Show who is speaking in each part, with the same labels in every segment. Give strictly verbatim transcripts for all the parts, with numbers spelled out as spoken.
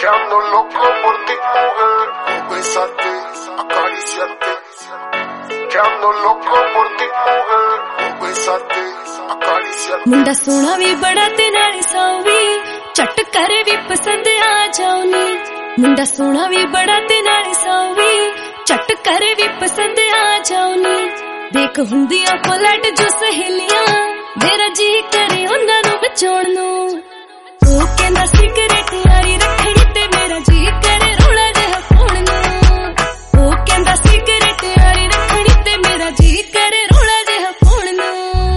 Speaker 1: Que ando loco por ti, mujer, besarte, acariciarte. Que ando loco por ti, mujer, besarte, acariciarte.
Speaker 2: मुंडा सोना भी बड़ा ते नाले साऊ भी चट करे भी पसंद आ जाऊनी। मुंडा सोना भी बड़ा ते नाले साऊ भी चट करे भी पसंद आ जाऊनी। देख हुंदियां पलट जो सहेलियां मेरा जी करे उन्हां नूं बचाउण नूं। ओ कहंदा सिगरेट यारी रखणी ते मेरा जी करे रोला जिहा पाउण नूं। ओ कहंदा सिगरेट यारी रखणी ते मेरा जी करे रोला जिहा पाउण नूं।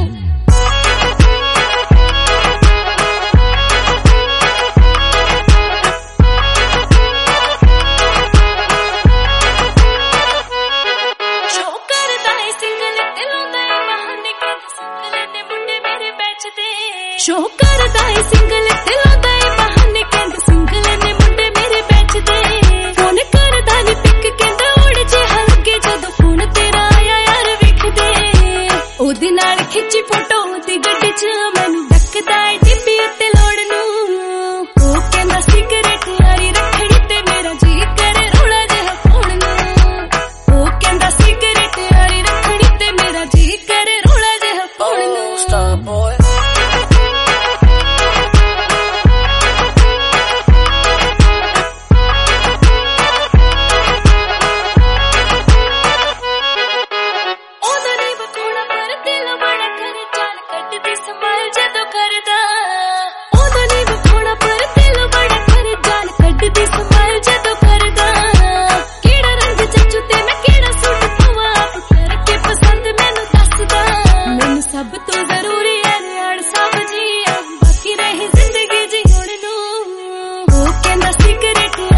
Speaker 2: शो करदा है सिंगल ते लांदा है बहाने कहंदा सिंगल ने मुंडे मेरे बैच दे। फोन करदा नी पिक कहंदा उड़ जे हलगे जदों फोन तेरा आया यार वेख दे। ओदी नाल खिच्ची फोटो ओदी गड्डी च मैनू डकदा है डिब्बी ते लोड़ नूं। ओ कहंदा सिगरेट यारी रखणी ते मेरा जी करे रोला जिहा पाउण नूं। ओ कहंदा सिगरेट यारी रखणी ते मेरा जी करे रोला जिहा पाउण नूं।
Speaker 3: Star boy
Speaker 2: सब तो जरूरी है यार सब जी बाकी रही जिंदगी जी हुण नूं। ओ कहंदा सिगरेट